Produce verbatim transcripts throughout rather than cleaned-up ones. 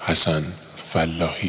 حسن فلاحی.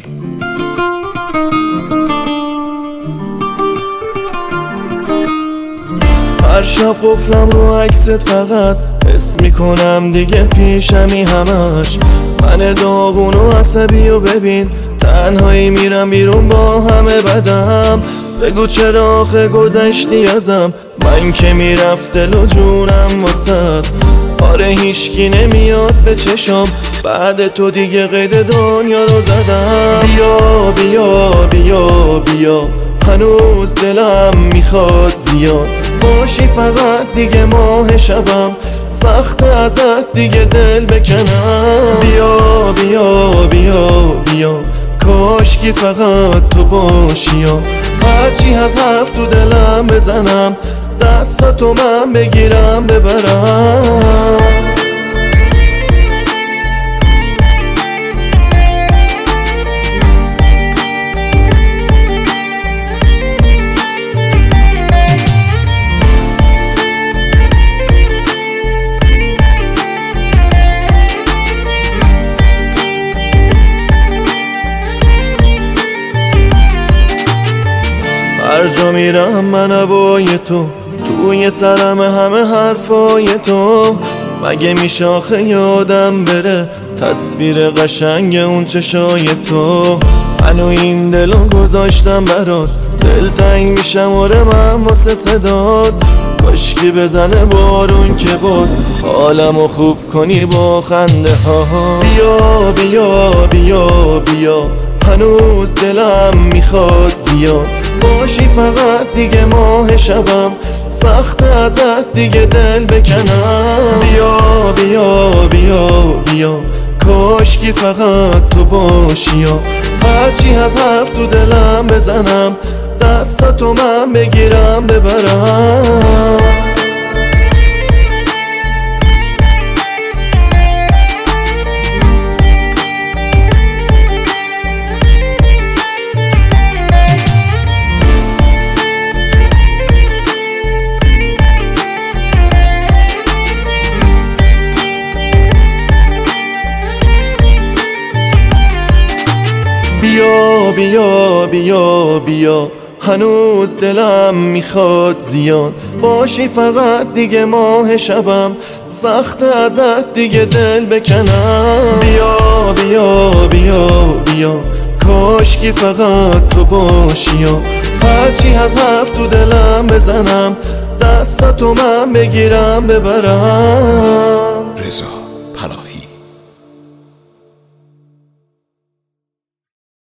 هر شب قفلم رو عکست فقط حس میکنم دیگه پیشمی همش. من داغون و عصبی و ببین تنهایی میرم بیرون با همه بدم. بگو چرا آخه گذشتی ازم، من که میرفت دل و جونم واسد. آره هیچکی نمیاد به چشم، بعد تو دیگه قید دنیا رو زدم. بیا بیا بیا بیا هنوز دلم میخواد زیاد باشی، فقط دیگه ماه شبم سخت ازت دیگه دل بکنم. بیا بیا بیا بیا کاشکی فقط تو باشی، یا هرچی هست حرف تو دلم بزنم، دستاتو من بگیرم ببرم. هر جا میرم من هوای تو، توی سرم همه حرفای تو. مگه میشه آخه یادم بره تصویر قشنگ اون چشای تو. منو این دلو گذاشتم برات، دلتنگ میشم آره من واسه صدات. کاشکی بزنه بارون که باز حالمو خوب کنی با خنده ها. بیا بیا بیا بیا هنوز دلم میخواد زیاد باشی، فقط دیگه ماه شبم سخت ازت دیگه دل بکنم. بیا بیا بیا بیا کاشکی فقط تو باشی، یا هرچی هست حرف تو دلم بزنم، دستاتو من بگیرم ببرم. بیا بیا بیا بیا هنوز دلم میخواد زیاد باشی، فقط دیگه ماه شبم سخت ازت دیگه دل بکنم. بیا بیا بیا بیا کاشکی فقط تو باشی، یا هرچی هست حرف تو دلم بزنم، دستاتو من بگیرم ببرم. رضا